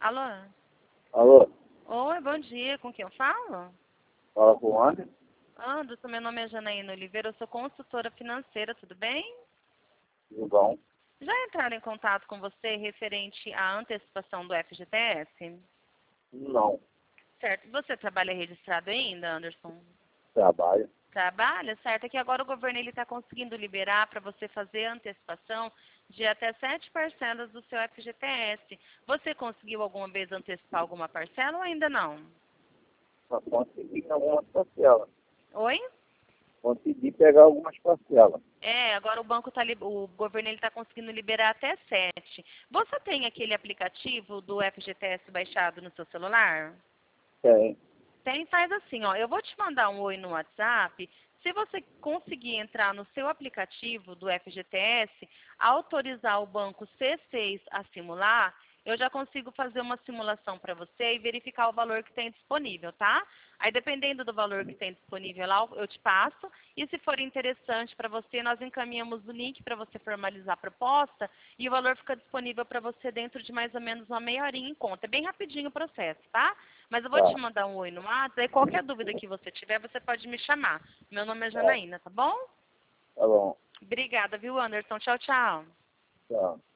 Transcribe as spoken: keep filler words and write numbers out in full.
Alô? Alô? Oi, bom dia. Com quem eu falo? Fala com o Anderson? Anderson, meu nome é Janaína Oliveira, eu sou consultora financeira, tudo bem? Tudo bom? Já entraram em contato com você referente à antecipação do F G T S? Não. Certo. Você trabalha registrado ainda, Anderson? Trabalho. Trabalha, certo? É que agora o governo está conseguindo liberar para você fazer a antecipação de até sete parcelas do seu F G T S. Você conseguiu alguma vez antecipar alguma parcela ou ainda não? Só consegui algumas parcelas. Oi? Consegui pegar algumas parcelas. É, agora o banco tá, li- o governo está conseguindo liberar até sete. Você tem aquele aplicativo do F G T S baixado no seu celular? Tem. Tem, faz assim, ó. Eu vou te mandar um oi no WhatsApp. Se você conseguir entrar no seu aplicativo do F G T S, autorizar o banco C seis a simular, eu já consigo fazer uma simulação para você e verificar o valor que tem disponível, tá? Aí, dependendo do valor que tem disponível lá, eu te passo. E se for interessante para você, nós encaminhamos o link para você formalizar a proposta e o valor fica disponível para você dentro de mais ou menos uma meia horinha em conta. É bem rapidinho o processo, tá? Mas eu vou te Tá. mandar um oi no WhatsApp e qualquer dúvida que você tiver, você pode me chamar. Meu nome é Tá. Janaína, tá bom? Tá bom. Obrigada, viu, Anderson? Tchau, tchau. Tchau.